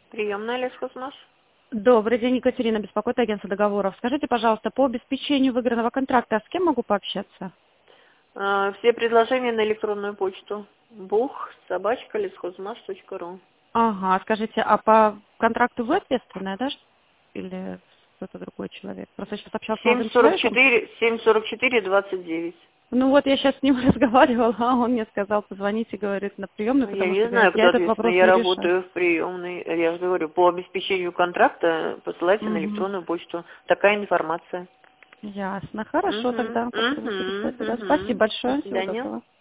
Приемная лесхозмаш. Добрый день, Екатерина, беспокоит агентство договоров. Скажите, пожалуйста, по обеспечению выигранного контракта с кем могу пообщаться? Все предложения на электронную почту. buch@лесхозмаш.ру. Ага, скажите, а по контракту вы ответственная, да? Или кто-то другой человек? Просто сейчас общалась с молодым человеком. 744-29. Ну вот я сейчас с ним разговаривала, а он мне сказал, позвоните, говорит, на приемную, Я потому не что, знаю, говорит, я кто этот ответственный. вопрос Я не решаю. работаю в приемной. Я же говорю, по обеспечению контракта посылайте на Угу. электронную почту. Такая информация. Ясно. Хорошо, Угу. тогда попробую Угу. переслать туда. Угу. Спасибо До большое. Всего свидания. доброго.